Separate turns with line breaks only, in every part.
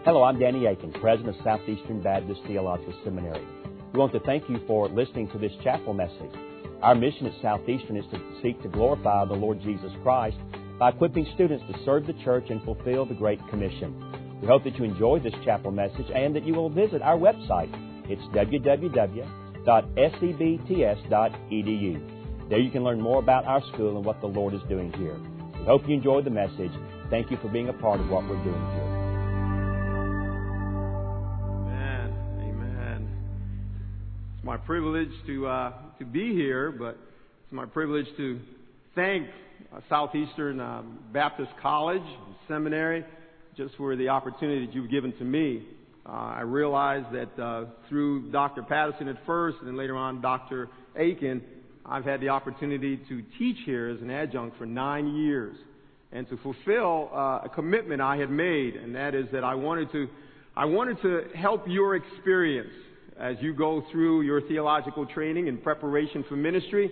Hello, I'm Danny Aiken, President of Southeastern Baptist Theological Seminary. We want to thank you for listening to this chapel message. Our mission at Southeastern is to seek to glorify the Lord Jesus Christ by equipping students to serve the church and fulfill the Great Commission. We hope that you enjoy this chapel message and that you will visit our website. It's www.sebts.edu. There you can learn more about our school and what the Lord is doing here. We hope you enjoyed the message. Thank you for being a part of what we're doing here.
It's my privilege to be here, but it's my privilege to thank Southeastern Baptist College and Seminary just for the opportunity that you've given to me. I realize that through Dr. Patterson at first and then later on Dr. Aiken, I've had the opportunity to teach here as an adjunct for 9 years and to fulfill a commitment I had made, and that is that I wanted to help your experience as you go through your theological training in preparation for ministry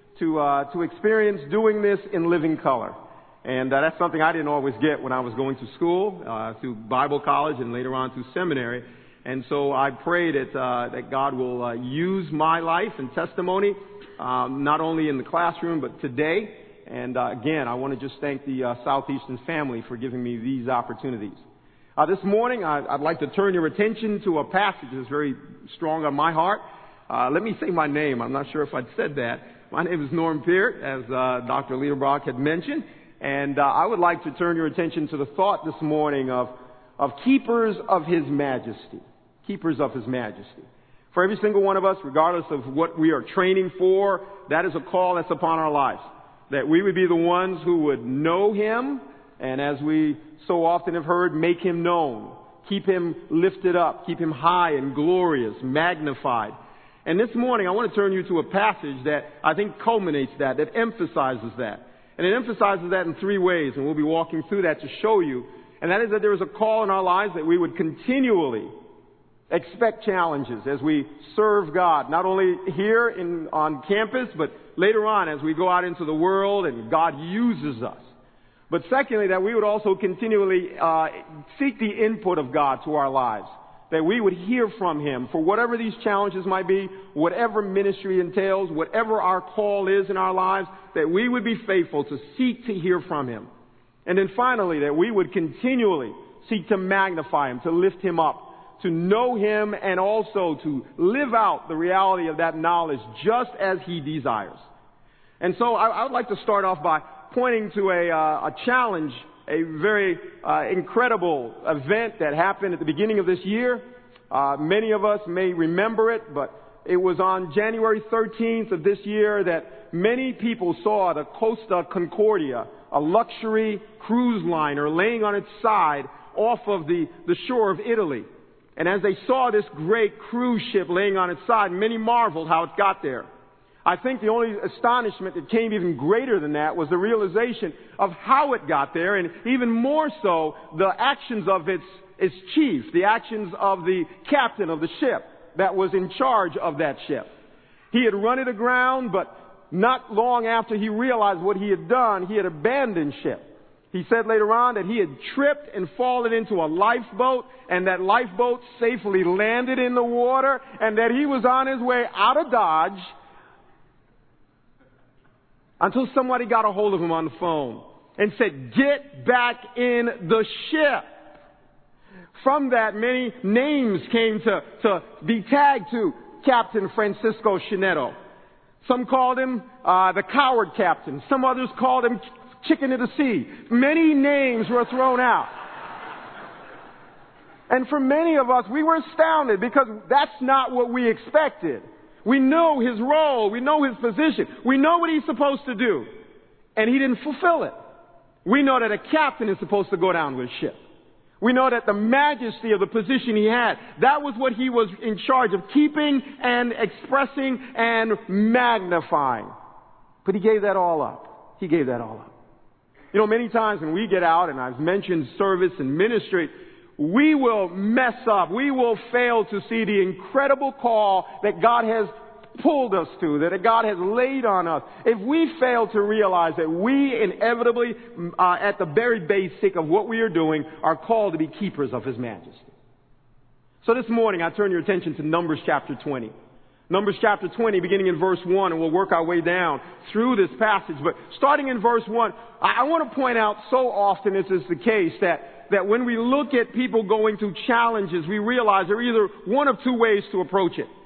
to experience doing this in living color. And that's something I didn't always get when I was going to school, through Bible college and later on through seminary. And so I pray that God will use my life and testimony, not only in the classroom, but today. And again, I want to just thank the Southeastern family for giving me these opportunities. This morning, I'd like to turn your attention to a passage that's very strong on my heart. Let me say my name. I'm not sure if I'd said that. My name is Norm Peart, as Dr. Liederbrock had mentioned. And I would like to turn your attention to the thought this morning of keepers of His majesty. Keepers of His majesty. For every single one of us, regardless of what we are training for, that is a call that's upon our lives. That we would be the ones who would know Him, and as we so often have heard, make Him known. Keep Him lifted up. Keep Him high and glorious, magnified. And this morning I want to turn you to a passage that I think culminates that emphasizes that. And it emphasizes that in three ways, and we'll be walking through that to show you. And that is that there is a call in our lives that we would continually expect challenges as we serve God, not only here on campus, but later on as we go out into the world and God uses us. But secondly, that we would also continually seek the input of God to our lives. That we would hear from Him for whatever these challenges might be, whatever ministry entails, whatever our call is in our lives, that we would be faithful to seek to hear from Him. And then finally, that we would continually seek to magnify Him, to lift Him up, to know Him, and also to live out the reality of that knowledge just as He desires. And so I would like to start off by pointing to a challenge, a very incredible event that happened at the beginning of this year. Many of us may remember it, but it was on January 13th of this year that many people saw the Costa Concordia, a luxury cruise liner laying on its side off of the shore of Italy. And as they saw this great cruise ship laying on its side, many marveled how it got there. I think the only astonishment that came even greater than that was the realization of how it got there, and even more so, the actions of its chief, the actions of the captain of the ship that was in charge of that ship. He had run it aground, but not long after he realized what he had done, he had abandoned ship. He said later on that he had tripped and fallen into a lifeboat, and that lifeboat safely landed in the water, and that he was on his way out of Dodge until somebody got a hold of him on the phone and said, "Get back in the ship." From that, many names came to be tagged to Captain Francisco Scinetto. Some called him the coward captain. Some others called him chicken of the sea. Many names were thrown out. And for many of us, we were astounded because that's not what we expected. We know his role. We know his position. We know what he's supposed to do. And he didn't fulfill it. We know that a captain is supposed to go down with a ship. We know that the majesty of the position he had, that was what he was in charge of keeping and expressing and magnifying. But he gave that all up. He gave that all up. You know, many times when we get out, and I've mentioned service and ministry, we will mess up. We will fail to see the incredible call that God has pulled us to, that God has laid on us, if we fail to realize that we inevitably, at the very basic of what we are doing, are called to be keepers of His majesty. So this morning, I turn your attention to Numbers chapter 20. Numbers chapter 20, beginning in verse 1, and we'll work our way down through this passage. But starting in verse 1, I want to point out, so often this is the case, that when we look at people going through challenges, we realize there are either one of two ways to approach it.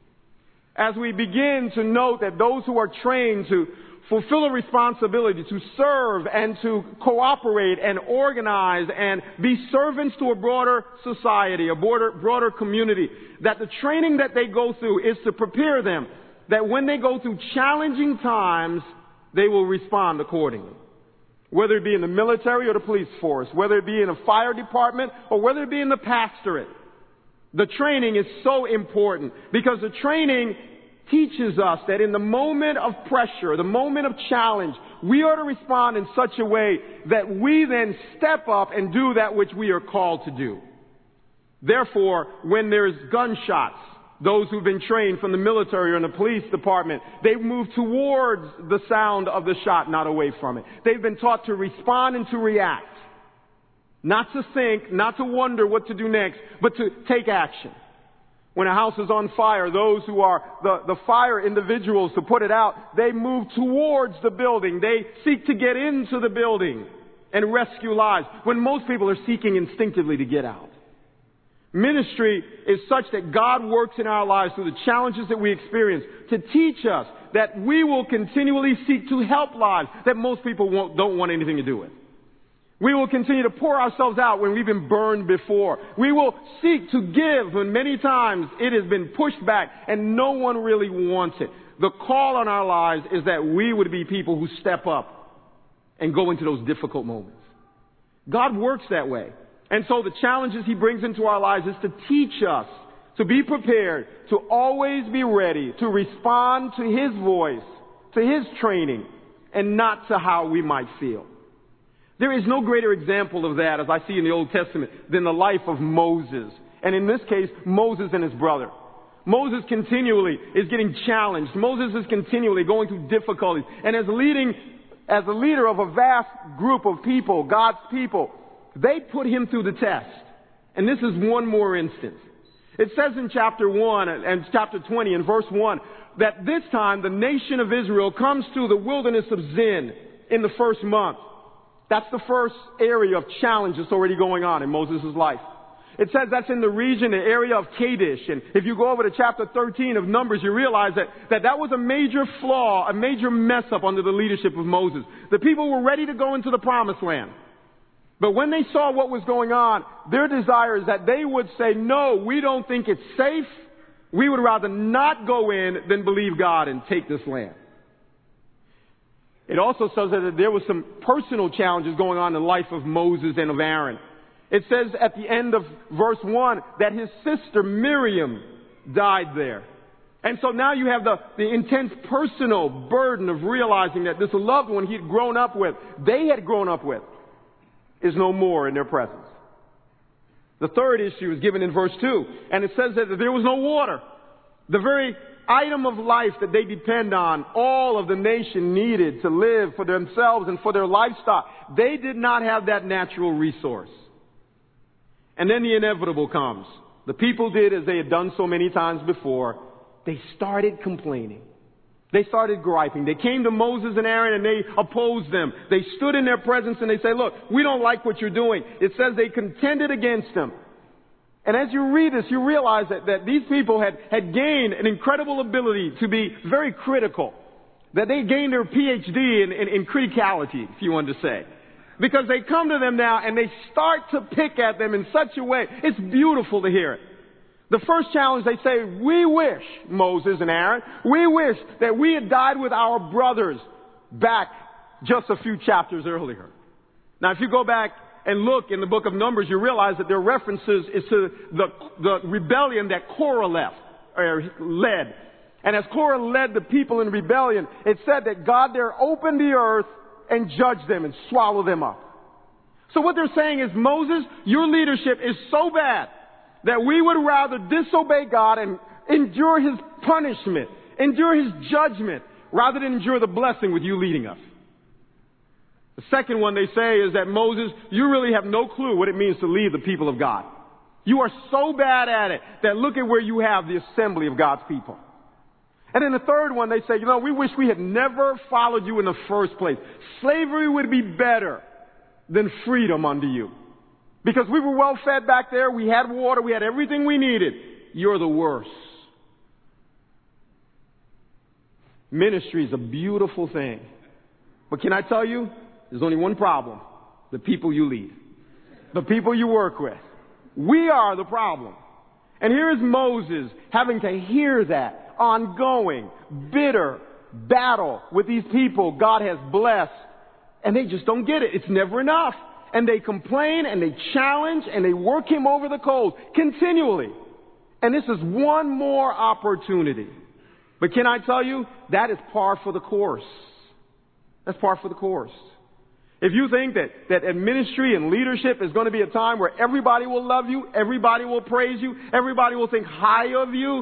As we begin to note that those who are trained to fulfill a responsibility, to serve and to cooperate and organize and be servants to a broader society, a broader community, that the training that they go through is to prepare them that when they go through challenging times, they will respond accordingly. Whether it be in the military or the police force, whether it be in a fire department or whether it be in the pastorate. The training is so important because the training teaches us that in the moment of pressure, the moment of challenge, we are to respond in such a way that we then step up and do that which we are called to do. Therefore, when there's gunshots, those who've been trained from the military or in the police department, they move towards the sound of the shot, not away from it. They've been taught to respond and to react. Not to think, not to wonder what to do next, but to take action. When a house is on fire, those who are the fire individuals to put it out, they move towards the building. They seek to get into the building and rescue lives, when most people are seeking instinctively to get out. Ministry is such that God works in our lives through the challenges that we experience to teach us that we will continually seek to help lives that most people don't want anything to do with. We will continue to pour ourselves out when we've been burned before. We will seek to give when many times it has been pushed back and no one really wants it. The call on our lives is that we would be people who step up and go into those difficult moments. God works that way. And so the challenges He brings into our lives is to teach us to be prepared, to always be ready, to respond to His voice, to His training, and not to how we might feel. There is no greater example of that, as I see in the Old Testament, than the life of Moses. And in this case, Moses and his brother. Moses continually is getting challenged. Moses is continually going through difficulties. And as a leader of a vast group of people, God's people, they put him through the test. And this is one more instance. It says in chapter 1 and chapter 20 in verse 1 that this time the nation of Israel comes to the wilderness of Zin in the first month. That's the first area of challenge that's already going on in Moses' life. It says that's in the region, the area of Kadesh. And if you go over to chapter 13 of Numbers, you realize that was a major flaw, a major mess up under the leadership of Moses. The people were ready to go into the promised land. But when they saw what was going on, their desire is that they would say, no, we don't think it's safe. We would rather not go in than believe God and take this land. It also says that there was some personal challenges going on in the life of Moses and of Aaron. It says at the end of verse 1 that his sister Miriam died there. And so now you have the intense personal burden of realizing that this loved one he had grown up with, they had grown up with, is no more in their presence. The third issue is given in verse 2. And it says that there was no water. The very item of life that they depend on, all of the nation needed to live for themselves and for their livestock. They did not have that natural resource. And then the inevitable comes. The people did as they had done so many times before. They started complaining. They started griping. They came to Moses and Aaron and they opposed them. They stood in their presence and they say, look, we don't like what you're doing. It says they contended against them. And as you read this, you realize that these people had gained an incredible ability to be very critical. That they gained their PhD in criticality, if you want to say. Because they come to them now and they start to pick at them in such a way. It's beautiful to hear it. The first challenge, they say, we wish, Moses and Aaron, we wish that we had died with our brothers back just a few chapters earlier. Now, if you go back and look in the book of Numbers, you realize that their references is to the rebellion that Korah led. And as Korah led the people in rebellion, it said that God there opened the earth and judged them and swallowed them up. So what they're saying is, Moses, your leadership is so bad that we would rather disobey God and endure His punishment Endure his judgment rather than endure the blessing with you leading us. The second one they say is that Moses, you really have no clue what it means to lead the people of God. You are so bad at it that look at where you have the assembly of God's people. And then the third one they say, we wish we had never followed you in the first place. Slavery would be better than freedom unto you. Because we were well fed back there, we had water, we had everything we needed. You're the worst. Ministry is a beautiful thing. But can I tell you, there's only one problem. The people you lead. The people you work with. We are the problem. And here is Moses having to hear that ongoing, bitter battle with these people God has blessed. And they just don't get it. It's never enough. And they complain and they challenge and they work him over the coals continually. And this is one more opportunity. But can I tell you, that is par for the course. That's par for the course. If you think that ministry and leadership is going to be a time where everybody will love you, everybody will praise you, everybody will think high of you,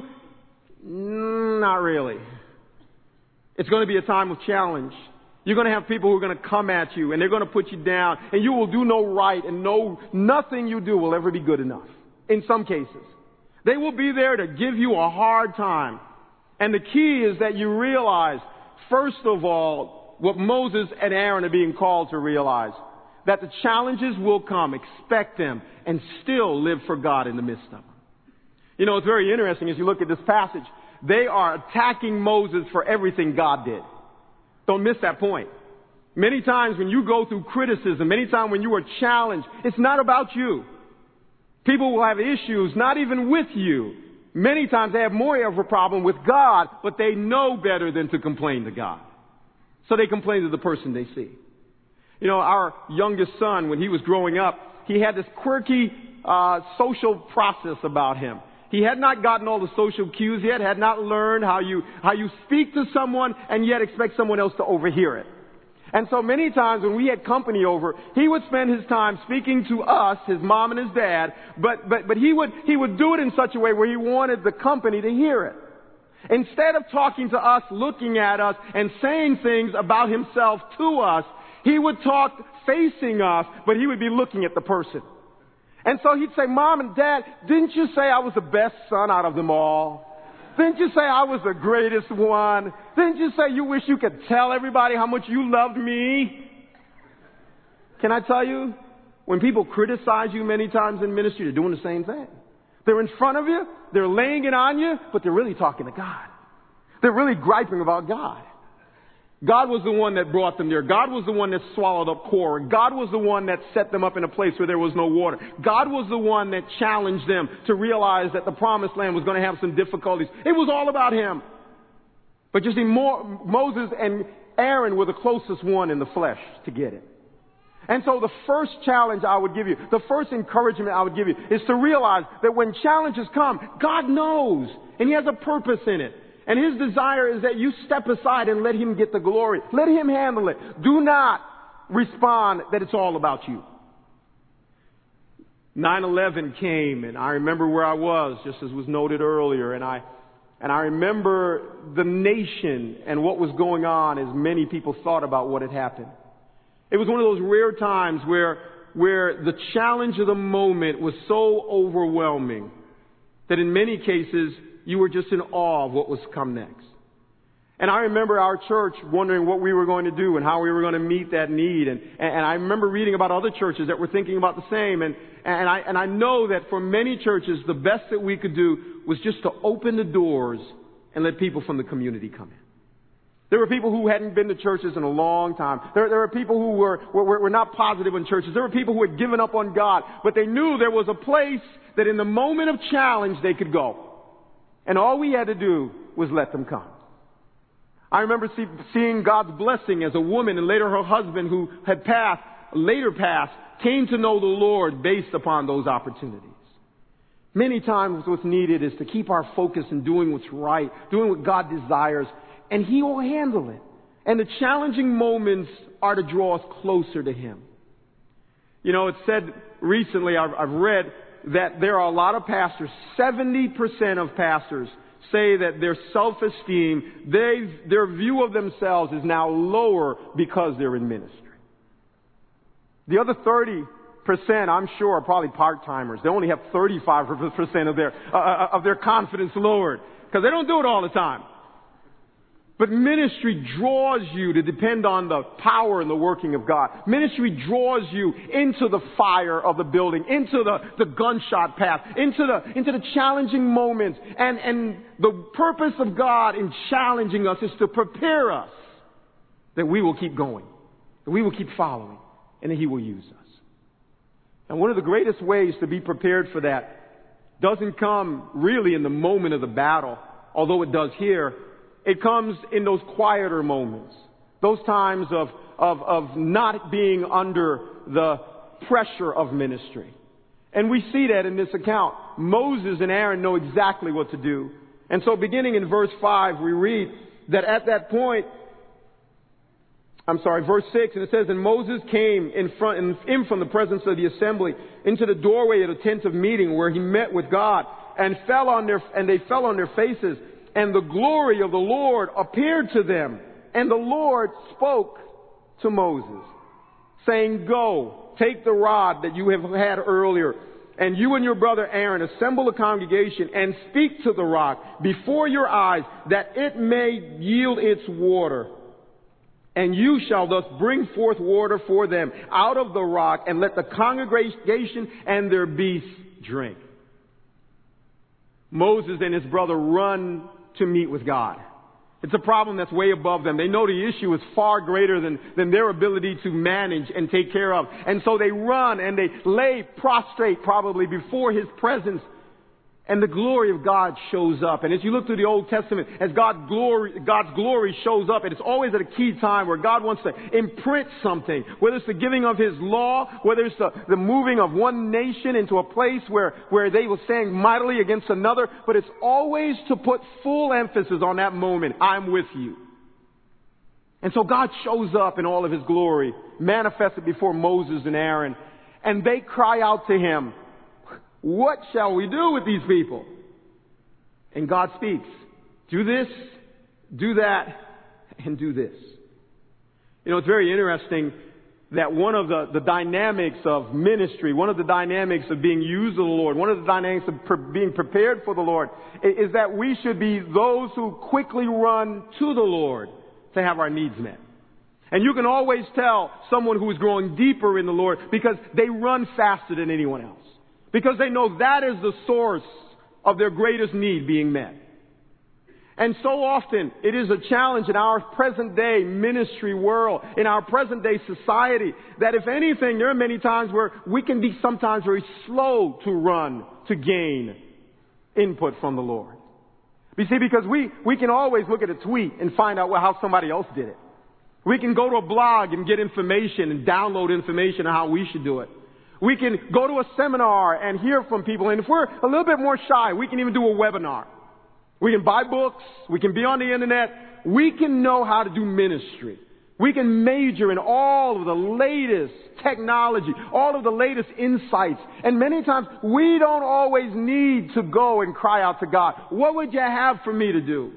not really. It's going to be a time of challenge. You're going to have people who are going to come at you and they're going to put you down and you will do no right and nothing you do will ever be good enough. In some cases. They will be there to give you a hard time. And the key is that you realize, first of all, what Moses and Aaron are being called to realize. That the challenges will come, expect them, and still live for God in the midst of them. It's very interesting as you look at this passage. They are attacking Moses for everything God did. Don't miss that point. Many times when you go through criticism, many times when you are challenged, it's not about you. People will have issues not even with you. Many times they have more of a problem with God, but they know better than to complain to God. So they complain to the person they see. Our youngest son, when he was growing up, he had this quirky social process about him. He had not gotten all the social cues yet, had not learned how you speak to someone and yet expect someone else to overhear it. And so many times when we had company over, he would spend his time speaking to us, his mom and his dad, but he would do it in such a way where he wanted the company to hear it. Instead of talking to us, looking at us, and saying things about himself to us, he would talk facing us, but he would be looking at the person. And so he'd say, Mom and Dad, didn't you say I was the best son out of them all? Didn't you say I was the greatest one? Didn't you say you wish you could tell everybody how much you loved me? Can I tell you, when people criticize you many times in ministry, they're doing the same thing. They're in front of you, they're laying it on you, but they're really talking to God. They're really griping about God. God was the one that brought them there. God was the one that swallowed up Korah. God was the one that set them up in a place where there was no water. God was the one that challenged them to realize that the promised land was going to have some difficulties. It was all about him. But you see, Moses and Aaron were the closest one in the flesh to get it. And so the first challenge I would give you, the first encouragement I would give you is to realize that when challenges come, God knows and he has a purpose in it. And his desire is that you step aside and let him get the glory. Let him handle it. Do not respond that it's all about you. 9/11 came and I remember where I was, just as was noted earlier, and I remember the nation and what was going on as many people thought about what had happened. It was one of those rare times where the challenge of the moment was so overwhelming that in many cases you were just in awe of what was to come next. And I remember our church wondering what we were going to do and how we were going to meet that need. And I remember reading about other churches that were thinking about the same. And I know that for many churches, the best that we could do was just to open the doors and let people from the community come in. There were people who hadn't been to churches in a long time. There were people who were not positive in churches. There were people who had given up on God. But they knew there was a place that in the moment of challenge they could go. And all we had to do was let them come. I remember seeing God's blessing as a woman and later her husband who had later passed, came to know the Lord based upon those opportunities. Many times what's needed is to keep our focus in doing what's right, doing what God desires, and he will handle it. And the challenging moments are to draw us closer to him. It's said recently, I've read that there are a lot of pastors, 70% of pastors say that their self-esteem, their view of themselves is now lower because they're in ministry. The other 30%, I'm sure, are probably part-timers. They only have 35% of their confidence lowered because they don't do it all the time. But ministry draws you to depend on the power and the working of God. Ministry draws you into the fire of the building, into the gunshot path, into the challenging moments. And the purpose of God in challenging us is to prepare us that we will keep going, that we will keep following, and that He will use us. And one of the greatest ways to be prepared for that doesn't come really in the moment of the battle, although it does here. It comes in those quieter moments, those times of not being under the pressure of ministry. And we see that in this account. Moses and Aaron know exactly what to do. And so beginning in verse 5, we read that at that point, verse 6, and it says, and Moses came in from the presence of the assembly into the doorway of the tent of meeting where he met with God, and they fell on their faces. And the glory of the Lord appeared to them. And the Lord spoke to Moses, saying, go, take the rod that you have had earlier, and you and your brother Aaron assemble a congregation and speak to the rock before your eyes, that it may yield its water. And you shall thus bring forth water for them out of the rock, and let the congregation and their beasts drink. Moses and his brother run to meet with God. It's a problem that's way above them. They know the issue is far greater than their ability to manage and take care of. And so they run and they lay prostrate probably before His presence. And the glory of God shows up. And as you look through the Old Testament, as God's glory shows up, and it's always at a key time where God wants to imprint something, whether it's the giving of His law, whether it's the moving of one nation into a place where they will stand mightily against another, but it's always to put full emphasis on that moment. I'm with you. And so God shows up in all of His glory, manifested before Moses and Aaron, and they cry out to Him, what shall we do with these people? And God speaks. Do this, do that, and do this. You know, it's very interesting that one of the dynamics of ministry, one of the dynamics of being used of the Lord, one of the dynamics of being prepared for the Lord, is that we should be those who quickly run to the Lord to have our needs met. And you can always tell someone who is growing deeper in the Lord because they run faster than anyone else. Because they know that is the source of their greatest need being met. And so often it is a challenge in our present day ministry world, in our present day society, that if anything, there are many times where we can be sometimes very slow to run to gain input from the Lord. You see, because we can always look at a tweet and find out how somebody else did it. We can go to a blog and get information and download information on how we should do it. We can go to a seminar and hear from people. And if we're a little bit more shy, we can even do a webinar. We can buy books. We can be on the internet. We can know how to do ministry. We can major in all of the latest technology, all of the latest insights. And many times we don't always need to go and cry out to God, what would you have for me to do?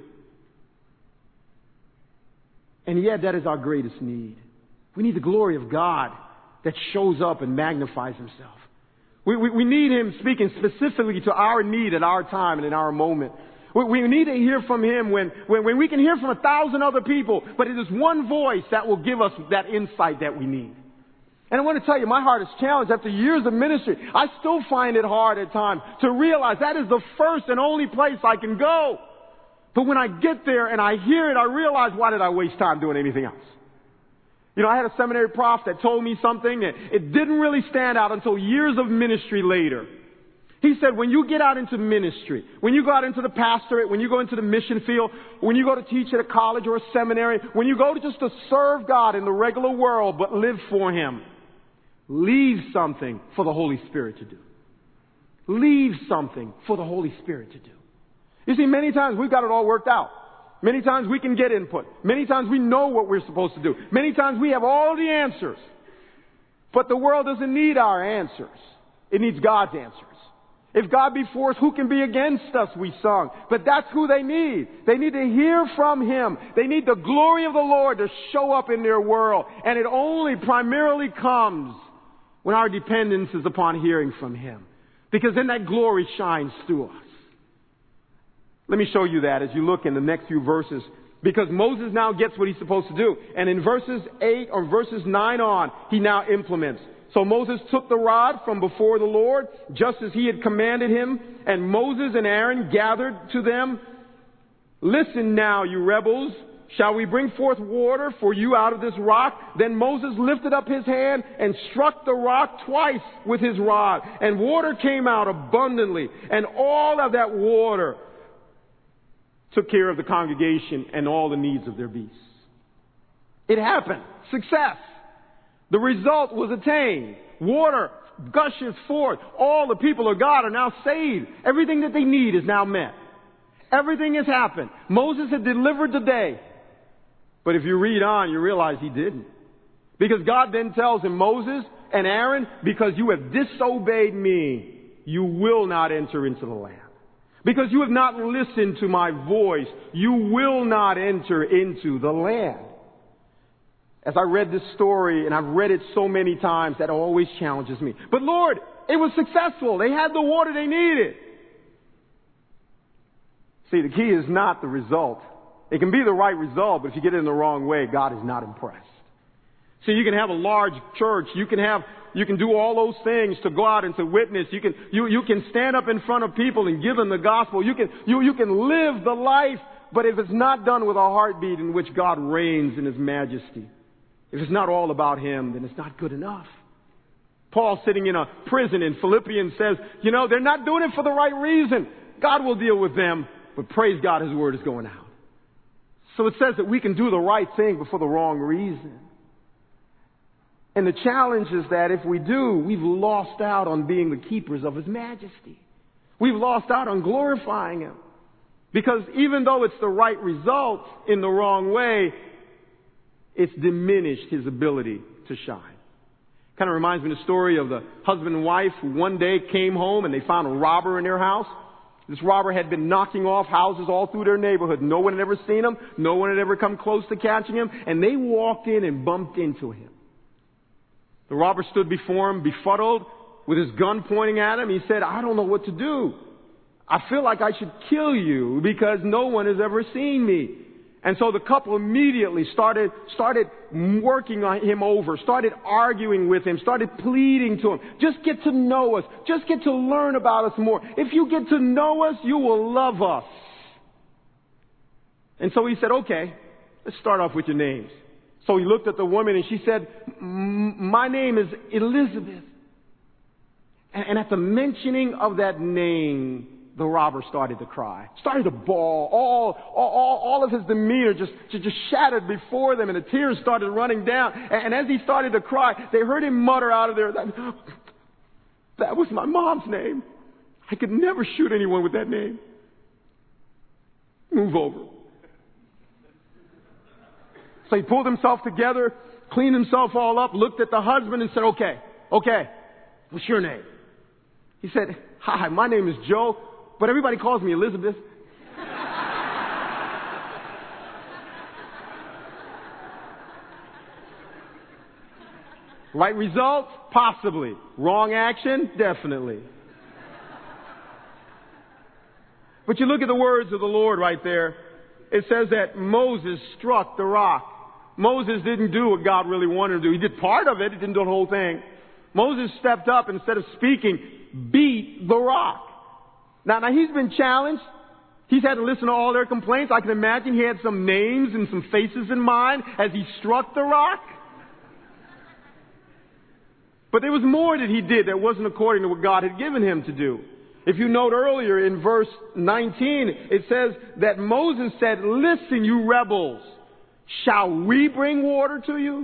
And yet that is our greatest need. We need the glory of God that shows up and magnifies Himself. We need Him speaking specifically to our need at our time and in our moment. We need to hear from Him when we can hear from 1,000 other people, but it is one voice that will give us that insight that we need. And I want to tell you, my heart is challenged. After years of ministry, I still find it hard at times to realize that is the first and only place I can go. But when I get there and I hear it, I realize, why did I waste time doing anything else? You know, I had a seminary prof that told me something that it didn't really stand out until years of ministry later. He said, when you get out into ministry, when you go out into the pastorate, when you go into the mission field, when you go to teach at a college or a seminary, when you go to serve God in the regular world but live for Him, leave something for the Holy Spirit to do. Leave something for the Holy Spirit to do. You see, many times we've got it all worked out. Many times we can get input. Many times we know what we're supposed to do. Many times we have all the answers. But the world doesn't need our answers. It needs God's answers. If God be for us, who can be against us, we sung. But that's who they need. They need to hear from Him. They need the glory of the Lord to show up in their world. And it only primarily comes when our dependence is upon hearing from Him. Because then that glory shines through us. Let me show you that as you look in the next few verses. Because Moses now gets what he's supposed to do. And in verses 8 or verses 9 on, he now implements. So Moses took the rod from before the Lord, just as he had commanded him, and Moses and Aaron gathered to them. Listen now, you rebels, shall we bring forth water for you out of this rock? Then Moses lifted up his hand and struck the rock twice with his rod, and water came out abundantly, and all of that water took care of the congregation and all the needs of their beasts. It happened. Success. The result was attained. Water gushes forth. All the people of God are now saved. Everything that they need is now met. Everything has happened. Moses had delivered the day. But if you read on, you realize he didn't. Because God then tells him, Moses and Aaron, because you have disobeyed me, you will not enter into the land. Because you have not listened to my voice, you will not enter into the land. As I read this story, and I've read it so many times, that always challenges me. But Lord, it was successful. They had the water they needed. See, the key is not the result. It can be the right result, but if you get it in the wrong way, God is not impressed. See, you can have a large church. You can do all those things to go out and to witness. You can stand up in front of people and give them the gospel. You can live the life, but if it's not done with a heartbeat in which God reigns in His majesty, if it's not all about Him, then it's not good enough. Paul, sitting in a prison in Philippians, says, they're not doing it for the right reason. God will deal with them, but praise God, His word is going out. So it says that we can do the right thing, but for the wrong reason. And the challenge is that if we do, we've lost out on being the keepers of His majesty. We've lost out on glorifying Him. Because even though it's the right result in the wrong way, it's diminished His ability to shine. Kind of reminds me of the story of the husband and wife who one day came home and they found a robber in their house. This robber had been knocking off houses all through their neighborhood. No one had ever seen him. No one had ever come close to catching him. And they walked in and bumped into him. The robber stood before him, befuddled, with his gun pointing at him. He said, I don't know what to do. I feel like I should kill you because no one has ever seen me. And so the couple immediately started working on him over, started arguing with him, started pleading to him. Just get to know us. Just get to learn about us more. If you get to know us, you will love us. And so he said, okay, let's start off with your names. So he looked at the woman and she said, my name is Elizabeth. And at the mentioning of that name, the robber started to cry, started to bawl. All of his demeanor just shattered before them, and the tears started running down. And as he started to cry, they heard him mutter out of there, that was my mom's name. I could never shoot anyone with that name. Move over. So he pulled himself together, cleaned himself all up, looked at the husband and said, okay, what's your name? He said, hi, my name is Joe, but everybody calls me Elizabeth. Right result? Possibly. Wrong action? Definitely. But you look at the words of the Lord right there. It says that Moses struck the rock. Moses didn't do what God really wanted him to do. He did part of it. He didn't do the whole thing. Moses stepped up and instead of speaking, beat the rock. Now he's been challenged. He's had to listen to all their complaints. I can imagine he had some names and some faces in mind as he struck the rock. But there was more that he did that wasn't according to what God had given him to do. If you note earlier in verse 19, it says that Moses said, listen, you rebels, shall we bring water to you?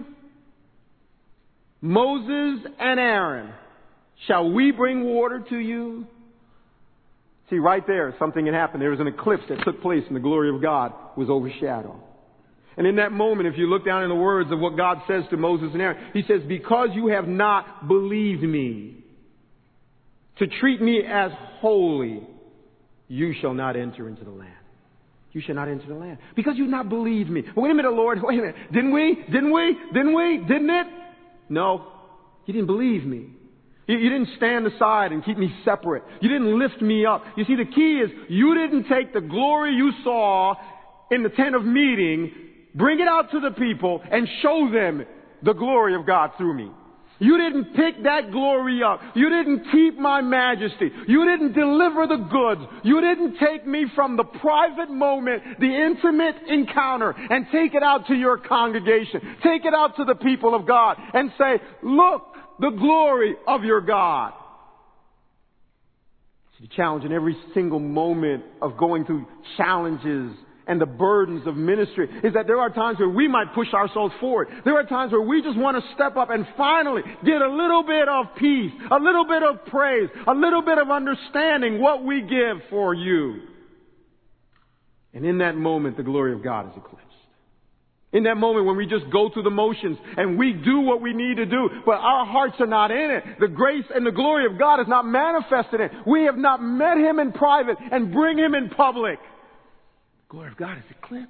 Moses and Aaron, shall we bring water to you? See, right there, something had happened. There was an eclipse that took place and the glory of God was overshadowed. And in that moment, if you look down in the words of what God says to Moses and Aaron, He says, because you have not believed me. to treat me as holy, you shall not enter into the land. You shall not enter the land. Because you've not believed me. Wait a minute, Lord. Wait a minute. Didn't we? Didn't it? No. You didn't believe me. You didn't stand aside and keep me separate. You didn't lift me up. You see, the key is you didn't take the glory you saw in the tent of meeting, bring it out to the people, and show them the glory of God through me. You didn't pick that glory up. You didn't keep my majesty. You didn't deliver the goods. You didn't take me from the private moment, the intimate encounter, and take it out to your congregation. Take it out to the people of God and say, look, the glory of your God. See, the challenge in every single moment of going through challenges and the burdens of ministry is that there are times where we might push ourselves forward. There are times where we just want to step up and finally get a little bit of peace, a little bit of praise, a little bit of understanding what we give for you. And in that moment, the glory of God is eclipsed. In that moment when we just go through the motions and we do what we need to do, but our hearts are not in it. The grace and the glory of God is not manifested in it. We have not met Him in private and bring Him in public. The glory of God is eclipsed.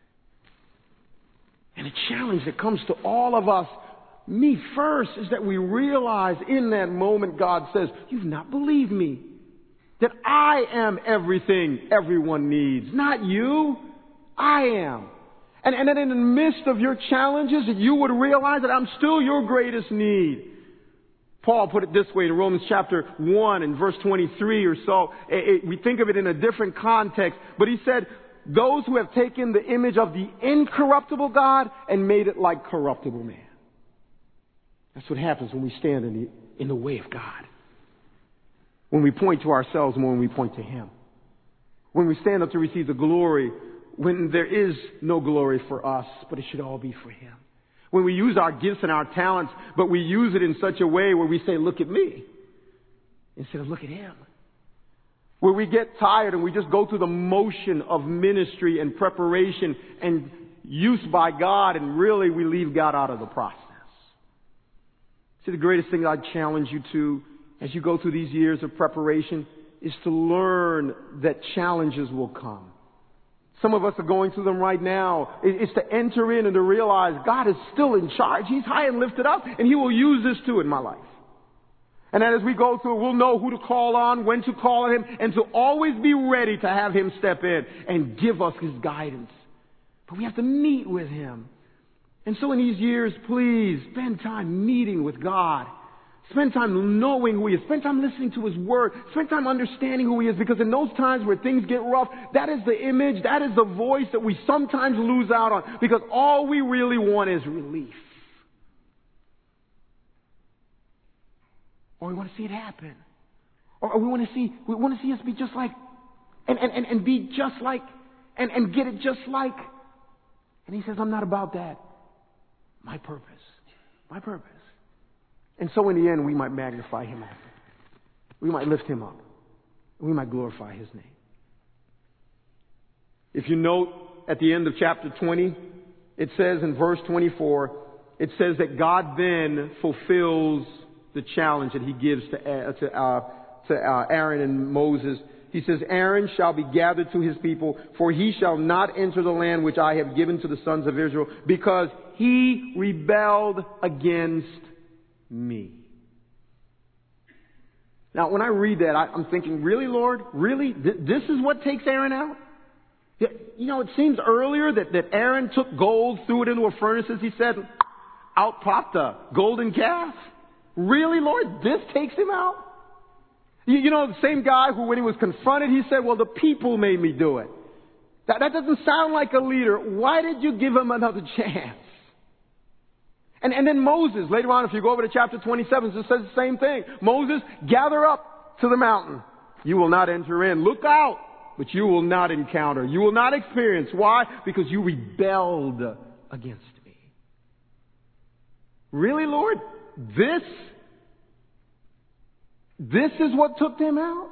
And a challenge that comes to all of us, me first, is that we realize in that moment God says, you've not believed me. That I am everything everyone needs. Not you. I am. And that in the midst of your challenges, that you would realize that I'm still your greatest need. Paul put it this way in Romans chapter 1 and verse 23 or so. We think of it in a different context. But he said, those who have taken the image of the incorruptible God and made it like corruptible man. That's what happens when we stand in the way of God. When we point to ourselves more than we point to Him. When we stand up to receive the glory when there is no glory for us, but it should all be for Him. When we use our gifts and our talents, but we use it in such a way where we say, look at me, instead of look at Him. Where we get tired and we just go through the motion of ministry and preparation and use by God, and really we leave God out of the process. See, the greatest thing I'd challenge you to as you go through these years of preparation is to learn that challenges will come. Some of us are going through them right now. It's to enter in and to realize God is still in charge. He's high and lifted up, and He will use this too in my life. And then as we go through, we'll know who to call on, when to call on Him, and to always be ready to have Him step in and give us His guidance. But we have to meet with Him. And so in these years, please spend time meeting with God. Spend time knowing who He is. Spend time listening to His Word. Spend time understanding who He is. Because in those times where things get rough, that is the image, that is the voice that we sometimes lose out on. Because all we really want is relief. Or we want to see it happen. Or we want to see us be just like, and be just like, and get it just like. And He says, I'm not about that. My purpose. And so in the end, we might magnify Him up. We might lift Him up. We might glorify His name. If you note at the end of chapter 20, it says in verse 24, it says that God then fulfills the challenge that He gives to Aaron and Moses. He says, Aaron shall be gathered to his people, for he shall not enter the land which I have given to the sons of Israel, because he rebelled against me. Now, when I read that, I'm thinking, really, Lord? Really? This is what takes Aaron out? You know, it seems earlier that Aaron took gold, threw it into a furnace, as he said, out popped a golden calf. Really, Lord? This takes him out? You know, the same guy who, when he was confronted, he said, well, the people made me do it. That doesn't sound like a leader. Why did you give him another chance? And then Moses, later on, if you go over to chapter 27, it says the same thing. Moses, gather up to the mountain. You will not enter in. Look out, but you will not encounter. You will not experience. Why? Because you rebelled against me. Really, Lord? This is what took them out?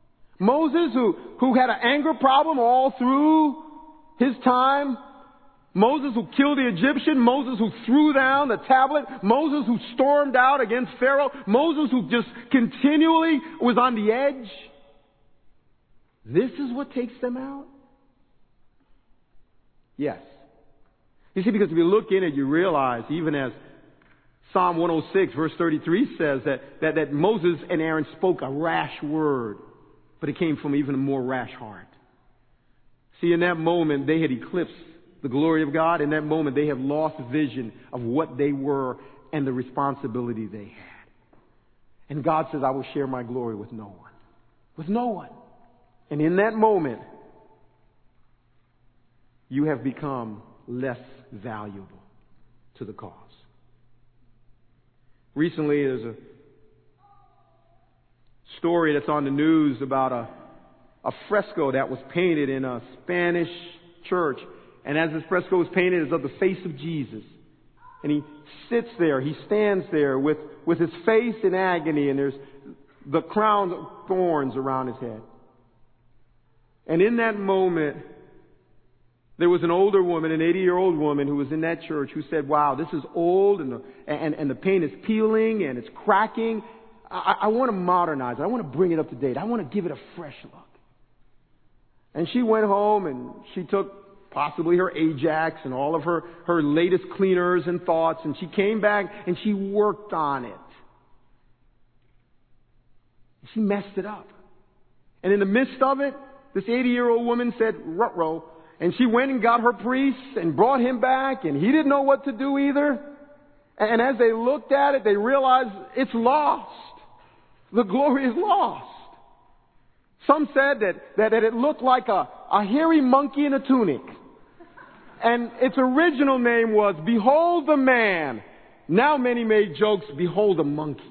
Moses, who had an anger problem all through his time. Moses who killed the Egyptian, Moses who threw down the tablet, Moses who stormed out against Pharaoh, Moses who just continually was on the edge. This is what takes them out? Yes. You see, because if you look in it, you realize, even as Psalm 106 verse 33 says, that Moses and Aaron spoke a rash word, but it came from even a more rash heart. See, in that moment, they had eclipsed the glory of God. In that moment, they have lost vision of what they were and the responsibility they had. And God says, I will share my glory with no one. With no one. And in that moment, you have become less valuable to the cause. Recently, there's a story that's on the news about a fresco that was painted in a Spanish church. And as this fresco was painted, it's of the face of Jesus. And he sits there, he stands there with his face in agony, and there's the crown of thorns around his head. And in that moment, there was an older woman, an 80-year-old woman who was in that church who said, wow, this is old and the paint is peeling and it's cracking. I want to modernize it. I want to bring it up to date. I want to give it a fresh look. And she went home and she took possibly her Ajax and all of her latest cleaners and thoughts, and she came back and she worked on it. She messed it up. And in the midst of it, this 80-year-old woman said, ruh-roh. And she went and got her priest and brought him back, and he didn't know what to do either. And as they looked at it, they realized it's lost. The glory is lost. Some said that it looked like a hairy monkey in a tunic. And its original name was Behold the Man. Now many made jokes, Behold the Monkey.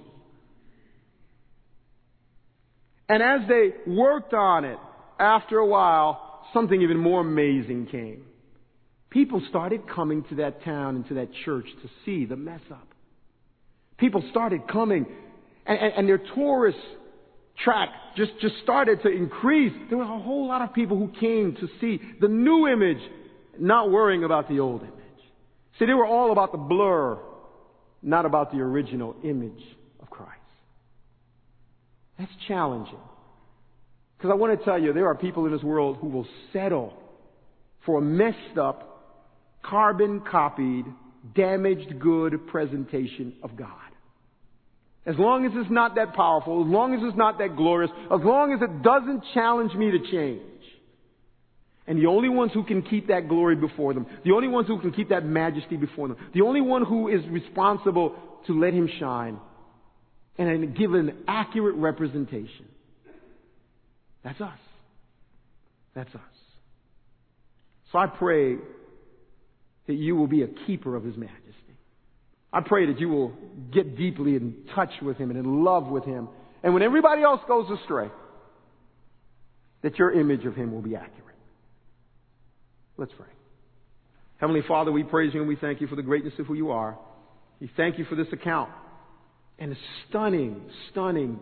And as they worked on it, after a while, something even more amazing came. People started coming to that town and to that church to see the mess up. People started coming, and their tourist track just started to increase. There were a whole lot of people who came to see the new image, not worrying about the old image. See, they were all about the blur, not about the original image of Christ. That's challenging. Because I want to tell you, there are people in this world who will settle for a messed up, carbon-copied, damaged good presentation of God. As long as it's not that powerful, as long as it's not that glorious, as long as it doesn't challenge me to change. And the only ones who can keep that glory before them, the only ones who can keep that majesty before them, the only one who is responsible to let Him shine and give an accurate representation, that's us. That's us. So I pray that you will be a keeper of His majesty. I pray that you will get deeply in touch with Him and in love with Him. And when everybody else goes astray, that your image of Him will be accurate. Let's pray. Heavenly Father, we praise You and we thank You for the greatness of who You are. We thank You for this account and the stunning, stunning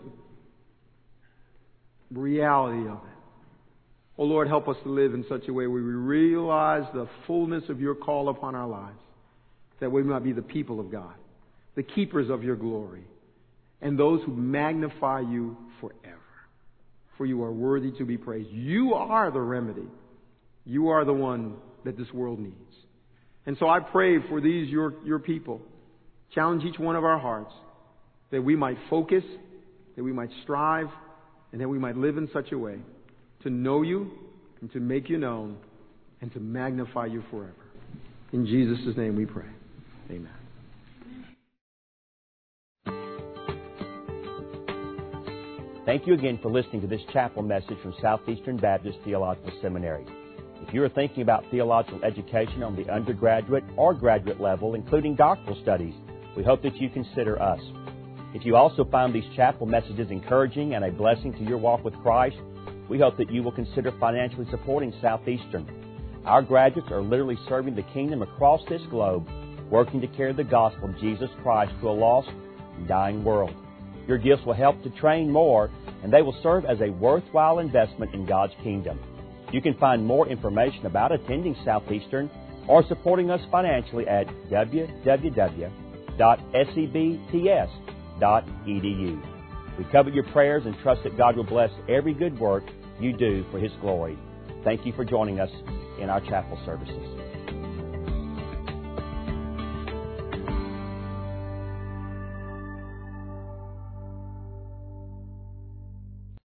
reality of it. Oh Lord, help us to live in such a way where we realize the fullness of Your call upon our lives, that we might be the people of God, the keepers of Your glory, and those who magnify You forever. For You are worthy to be praised. You are the remedy. You are the one that this world needs. And so I pray for these, your people, challenge each one of our hearts, that we might focus, that we might strive, and that we might live in such a way to know You and to make You known and to magnify You forever. In Jesus' name we pray. Amen.
Thank you again for listening to this chapel message from Southeastern Baptist Theological Seminary. If you are thinking about theological education on the undergraduate or graduate level, including doctoral studies, we hope that you consider us. If you also find these chapel messages encouraging and a blessing to your walk with Christ, we hope that you will consider financially supporting Southeastern. Our graduates are literally serving the kingdom across this globe, working to carry the gospel of Jesus Christ to a lost and dying world. Your gifts will help to train more, and they will serve as a worthwhile investment in God's kingdom. You can find more information about attending Southeastern or supporting us financially at www.sebts.edu. We covet your prayers and trust that God will bless every good work you do for His glory. Thank you for joining us in our chapel services.